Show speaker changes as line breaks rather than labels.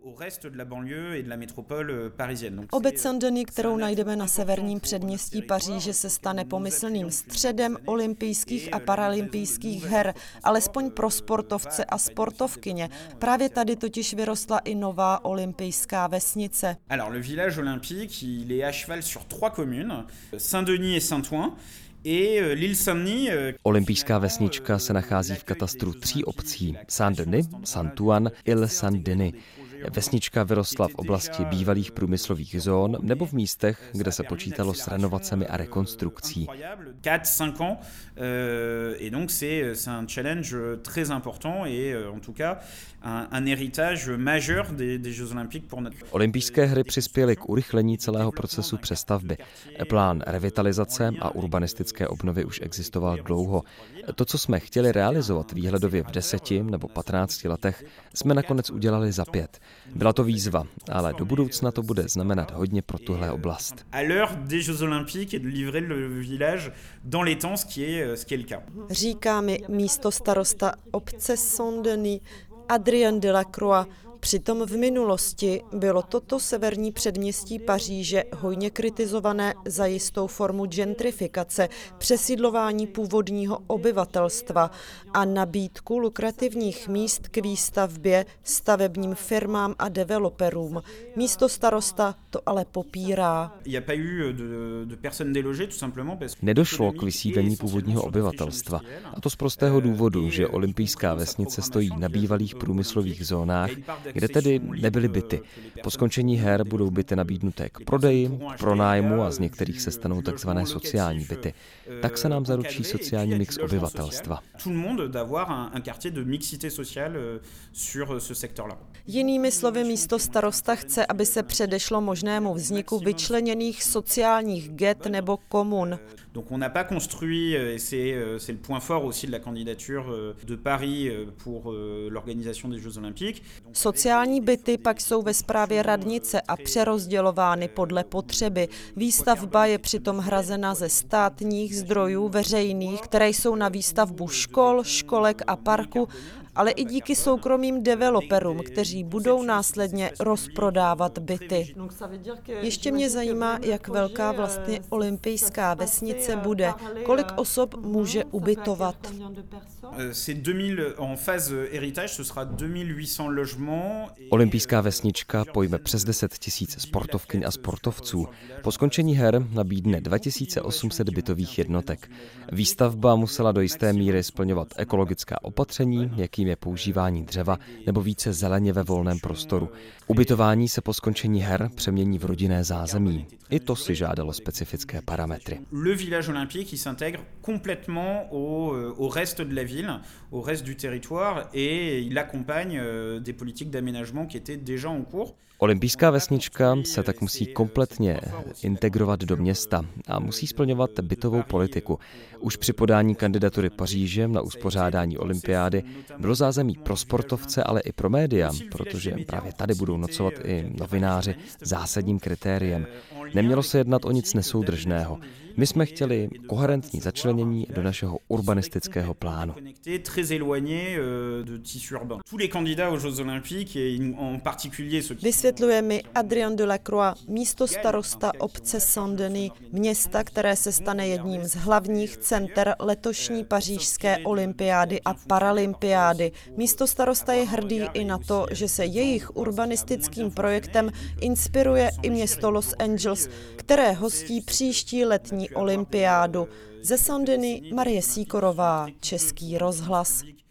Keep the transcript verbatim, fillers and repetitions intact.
Obec Saint-Denis, kterou najdeme na severním předměstí Paříže, se stane pomyslným středem olympijských a paralympijských her, alespoň pro sportovce a sportovkyně. Právě tady totiž vyrostla i nová olympijská vesnice.
Alors, le village olympique, il est à cheval sur trois communes, Saint-Denis et Saint-Ouen.
Olympijská vesnička se nachází v katastru tří obcí Saint-Denis, Saint-Ouen, Île-Saint-Denis. Vesnička vyrostla v oblasti bývalých průmyslových zón nebo v místech, kde se počítalo s renovacemi a rekonstrukcí. Olympijské hry přispěly k urychlení celého procesu přestavby. Plán revitalizace a urbanistické obnovy už existoval dlouho. To, co jsme chtěli realizovat výhledově v deseti nebo patnácti letech, jsme nakonec udělali za pět. Byla to výzva, ale do budoucna to bude znamenat hodně pro tuhle oblast.
Říká mi místostarosta obce Saint-Denis Adrien Delacroix. Přitom v minulosti bylo toto severní předměstí Paříže hojně kritizované za jistou formu gentrifikace, přesídlování původního obyvatelstva a nabídku lukrativních míst k výstavbě stavebním firmám a developerům. Místostarosta to ale popírá.
Nedošlo k vysídlení původního obyvatelstva. A to z prostého důvodu, že olympijská vesnice stojí na bývalých průmyslových zónách, kde tedy nebyly byty. Po skončení her budou byty nabídnuté k prodeji, k pronájmu a z některých se stanou takzvané sociální byty. Tak se nám zaručí sociální mix obyvatelstva.
Jinými slovy, místostarosta chce, aby se předešlo možnému vzniku vyčleněných sociálních get nebo komun.
Donc on n'a pas construit, et c'est, c'est le point fort aussi de la candidature de Paris pour l'organisation des Jeux olympiques.
Sociální byty pak jsou ve správě radnice a přerozdělovány podle potřeby. Výstavba je přitom hrazena ze státních zdrojů veřejných, které jsou na výstavbu škol, školek a parku, ale i díky soukromým developerům, kteří budou následně rozprodávat byty. Ještě mě zajímá, jak velká vlastně olympijská vesnice bude, kolik osob může ubytovat.
Olympijská vesnička pojme přes deset tisíc sportovkyň a sportovců. Po skončení her nabídne dva tisíce osm set bytových jednotek. Výstavba musela do jisté míry splňovat ekologická opatření, jakým je používání dřeva nebo více zeleně ve volném prostoru. Ubytování se po skončení her přemění v rodinné zázemí. I to si žádalo specifické parametry.
Le village olympique qui s'intègre complètement au, au reste de la ville, au reste du territoire et il accompagne des politiques d'aménagement qui étaient déjà en cours.
Olympijská vesnička se tak musí kompletně integrovat do města a musí splňovat bytovou politiku. Už při podání kandidatury Paříže na uspořádání olympiády bylo zázemí pro sportovce, ale i pro média, protože právě tady budou nocovat i novináři zásadním kritériem. Nemělo se jednat o nic nesoudržného. My jsme chtěli koherentní začlenění do našeho urbanistického plánu.
Vysvětluje mi Adrien Delacroix, místostarosta obce Saint-Denis, města, které se stane jedním z hlavních center letošní pařížské olympiády a paralympiády. Místostarosta je hrdý i na to, že se jejich urbanistickým projektem inspiruje i město Los Angeles, které hostí příští letní olympiádu. Ze Saint-Denis Marie Sýkorová, Český rozhlas.